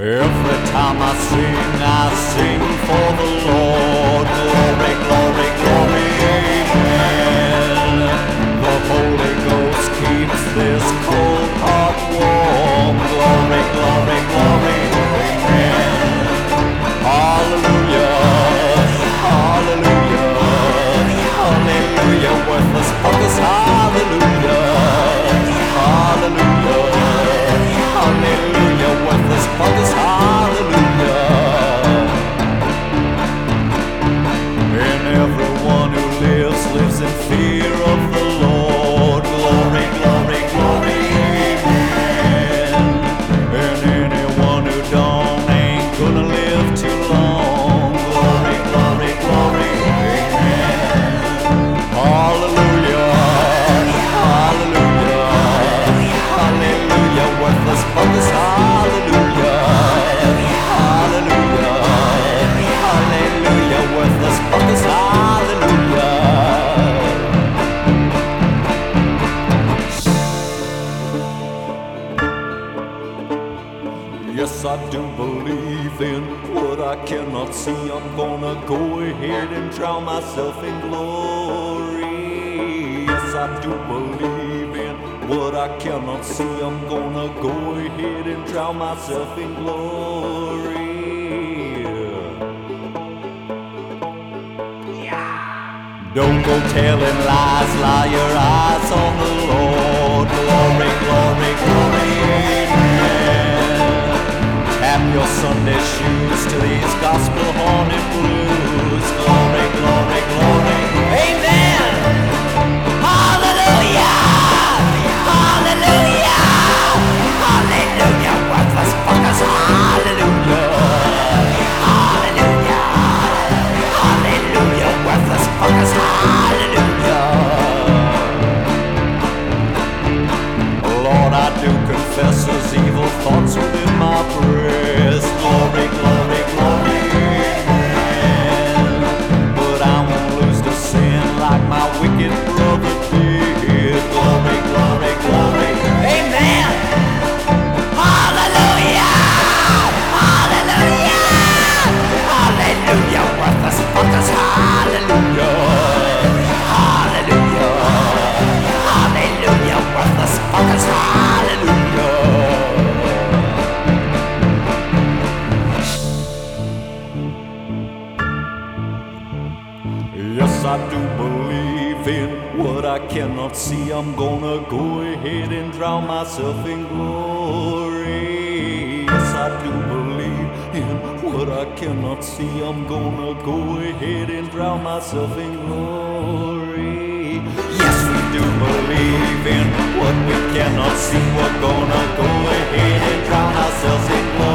Every time I sing for the Lord. Glory, glory, glory, amen. The Holy Ghost keeps this cold heart warm. Glory, glory, glory, amen. Hallelujah, hallelujah, hallelujah. Worthless buckets, hallelujah, hallelujah, hallelujah. Worthless buckets, hallelujah. And everyone who lives in fear of the Lord. Glory, glory, glory, amen. And anyone who don't ain't gonna live too long. Glory, glory, glory, amen. Hallelujah, hallelujah, hallelujah. Worthless buggers, hallelujah, hallelujah, hallelujah. Worthless buggers, hallelujah. Yes, I do believe in what I cannot see. I'm gonna go ahead and drown myself in glory. Yes, I do believe in what I cannot see. I'm gonna go ahead and drown myself in glory. Don't go telling lies, lie your eyes on the Lord. Glory, glory, glory, amen. Tap your Sunday shoes to these gospel haunted blues. Glory, glory, glory, amen. Hallelujah, hallelujah, hallelujah. Worthless fuckers, hallelujah, hallelujah, hallelujah. Worthless fuckers, hallelujah. Lord, I do confess there's evil thoughts within my breast. Glory, glory, glory, amen. But I won't lose to sin like my wicked brother did. Glory, glory, glory, amen. Hallelujah, hallelujah, hallelujah. Worthless fuckers, hallelujah, hallelujah, hallelujah. Worthless fuckers, hallelujah. Yes, I do believe in what I cannot see. I'm gonna go ahead and drown myself in glory. Yes, I do believe in what I cannot see. I'm gonna go ahead and drown myself in glory. Yes, we do believe in what we cannot see. We're gonna go ahead and drown ourselves in glory.